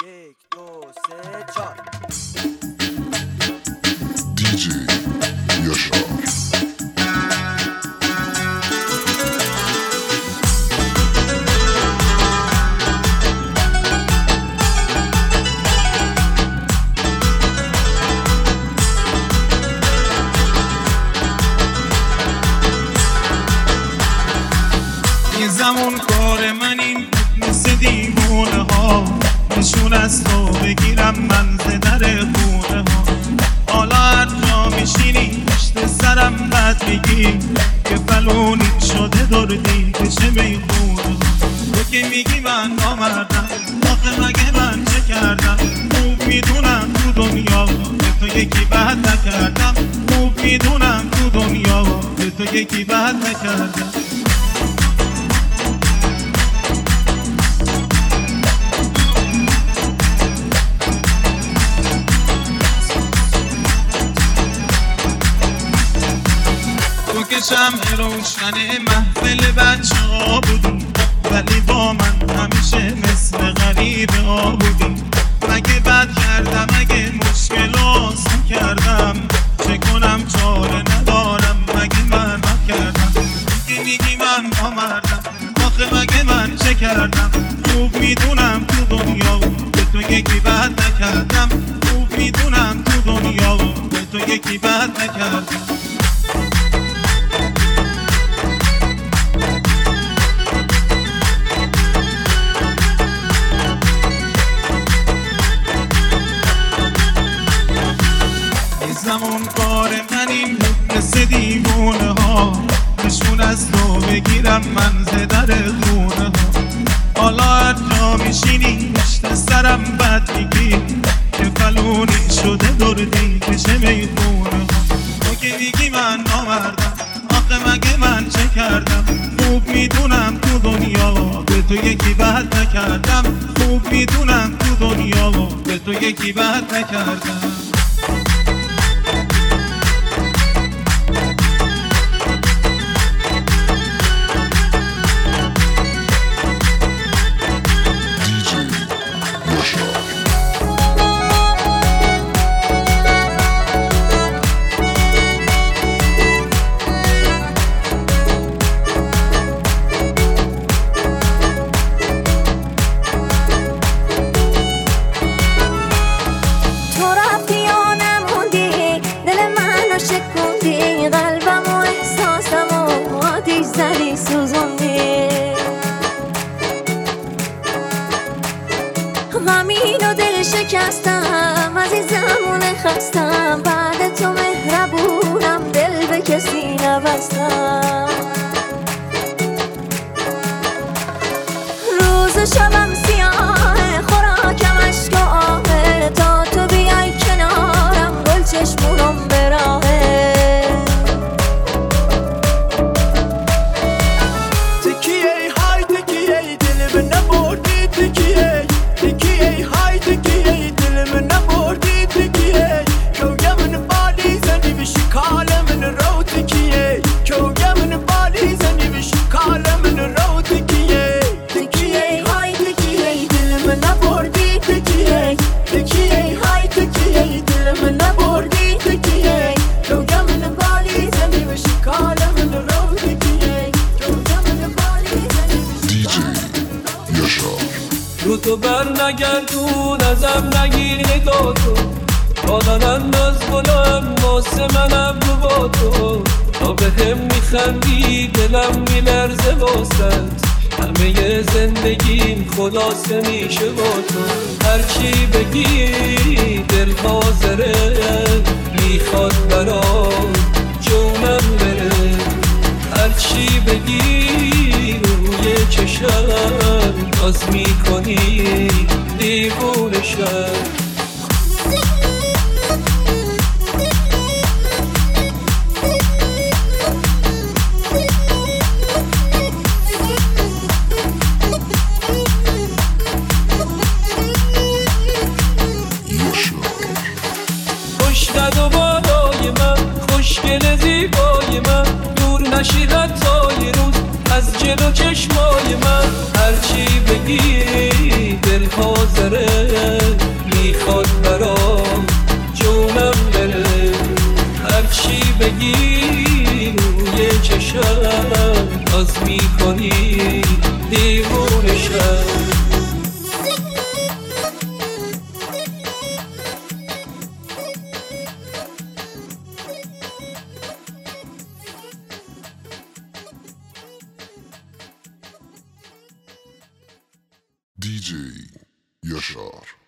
1 2 3 4 دیجی یاشار یه زمان کار من این بود مثل دیوونه ها نشون از تو بگیرم من زدر خونه ها حالا هر جا میشینی پشت سرم بد میگی که فلونی شده دردی کشه میخونه ها تو که میگی من نامردم آخه مگه من چه کردم خوب میدونم تو دنیا به تو یکی بد نکردم خوب میدونم تو دنیا به تو یکی بد نکردم تو که شمع روشن محفل بچه ها بودی ولی با من همیشه مثل غریب ها بودی مگه بد کردم اگه مشکل آسان کردم چه کنم چاره ندارم مگه من بد کردم که میگی من نامردم آخه مگه من چه کردم خوب میدونم تو دنیا به تو یکی بد نکردم خوب میدونم تو دنیا به تو یکی بد نکردم زمان کار من این بود مثل دیوونه ها نشون از تو بگیرم من زدر خونه ها حالا هر جا میشینی پشت سرم بد میگی که فلونی شده دردی کشه میخونه ها تو که میگی من نامردم آخه مگه من چه کردم خوب میدونم تو دنیا به تو یکی بد نکردم خوب میدونم تو دنیا به تو یکی بد نکردم غمین و دل شکستم عزیزمون خستم بعد تو مهربونم دل به کسی نبستم روز و شبم سیاه خوراکم عشق و آهه تا تو بیای کنارم گل چشمونم براهه تکیه های تکیه دل به نبردی تکیه تکیه های تکیه دل من نبردی تکیه کوگه من بالی زنی به شکال من رو تکیه کوگه من بالی زنی به شکال من رو تکیه تکیه های تکیه دل من نبردی تکیه تکیه های تکیه دل من نبردی تکیه کوگه من بالی زنی به شکال من رو تکیه کوگه من بالی زنی به دیجی یاشار رو تو بر نگردون ازم نگیر نگاه تو بادنم از گلم واسه منم رو با تو تا به هم میخندی دلم میلرزه واسد همه زندگیم خلاصه میشه با تو هرچی بگی دل حاضره میخواد برات جونم بره هرچی بگی روی چشم باز میکنی دیوونه شد خوشقد و بالای من خوشگل زیبای من دور نشی حتی یه روز از جلو چشمای من هرچی بگی دل حاضره شب از میکنی دیوونه شب DJ Yashar.